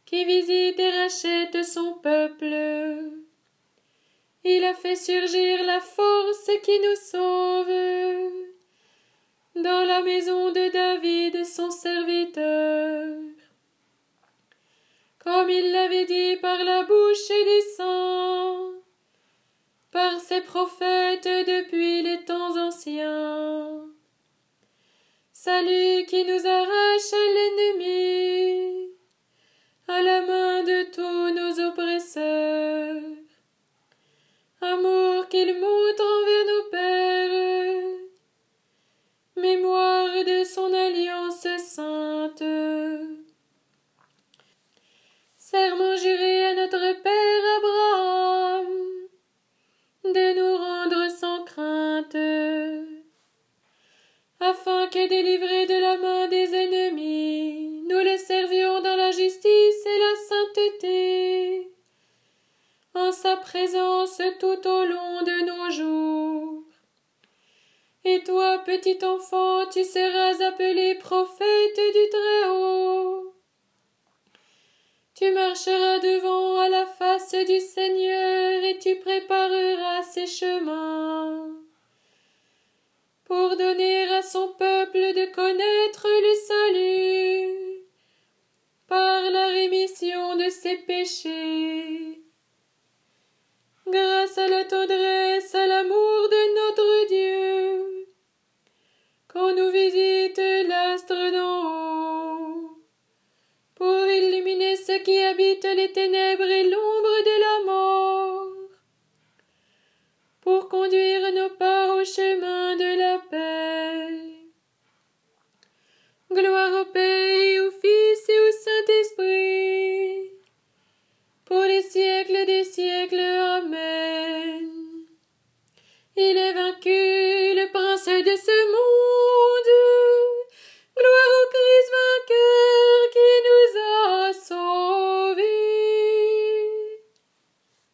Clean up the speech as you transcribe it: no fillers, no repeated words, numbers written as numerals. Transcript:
qui visite et rachète son peuple. Il a fait surgir la force qui nous sauve dans la maison de David, son serviteur. Comme il l'avait dit par la bouche des saints, par ses prophètes depuis les temps anciens. Salut qui nous arrache à l'ennemi, à la main de tous nos oppresseurs. Amour qu'il montre envers nos pères, mémoire de son alliance sainte. Serment juré à notre Père Abraham, de nous rendre sans crainte, afin que délivrés de la main des ennemis, nous le servions dans la justice et la sainteté, en sa présence tout au long de nos jours. Et toi, petit enfant, tu seras appelé prophète du Très-Haut. Tu marcheras devant à la face du Seigneur et tu prépareras ses chemins, pour donner à son peuple de connaître le salut par la rémission de ses péchés. Grâce à la tendresse, à l'amour de notre Dieu, qu'on nous visite l'astre d'en haut, pour illuminer ceux qui habitent les ténèbres et l'ombre de la mort, pour conduire nos pas au chemin de la paix. Gloire au Père et au Fils et au Saint-Esprit, pour les siècles des siècles. Amen. Il est vaincu, le prince de ce monde. Gloire